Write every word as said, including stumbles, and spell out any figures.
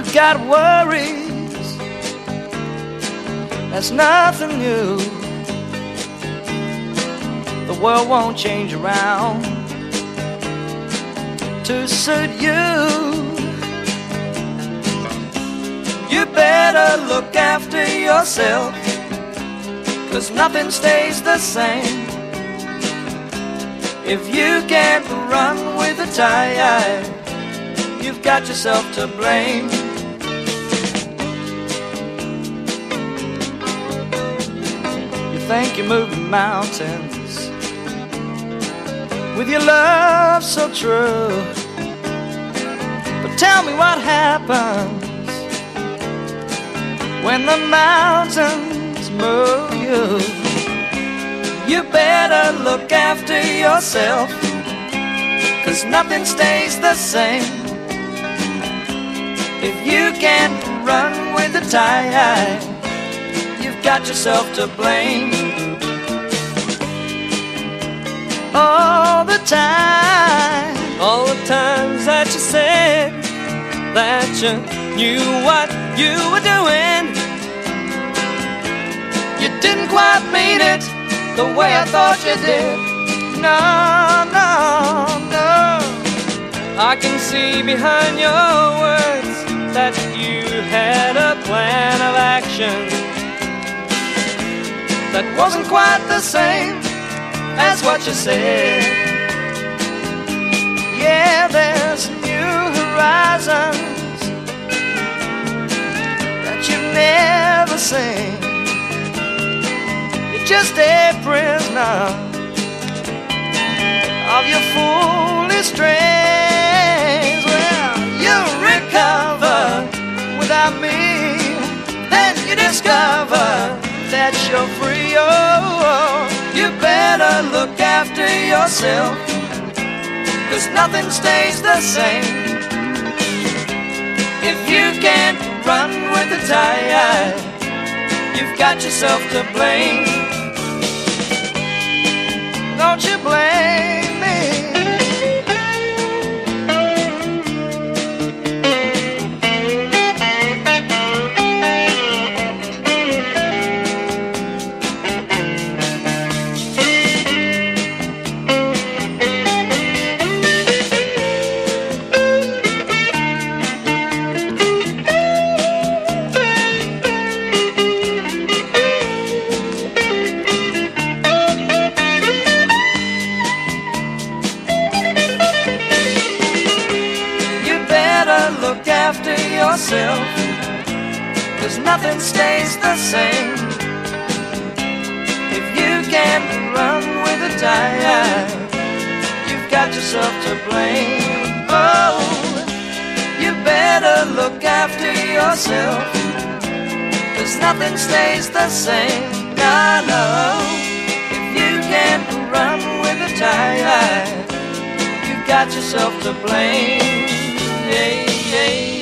you've got worries, that's nothing new. The world won't change around to suit you. You better look after yourself, 'cause nothing stays the same. If you can't run with the tide, you've got yourself to blame. You think you're moving mountains with your love so true, but tell me what happens when the mountains move you. You better look after yourself, 'cause nothing stays the same. If you can't run with the tide, you've got yourself to blame. All the time, all the times that you said that you knew what you were doing, you didn't quite mean it the way I thought you did. No, no, no. I can see behind your words that you had a plan of action that wasn't quite the same as what you said. Yeah, there's new horizons that you've never seen. You're just a prisoner of your foolish dreams. Well, you'll recover without me, then you discover that you're free. Oh, you better look after yourself, 'cause nothing stays the same. If you can't run with the tide, you've got yourself to blame. Don't you blame me. Look after yourself, 'cause nothing stays the same. If you can't run with the tide, you've got yourself to blame. Oh, you better look after yourself, 'cause nothing stays the same. No, no. If you can't run with the tide, you've got yourself to blame. Yeah, yeah.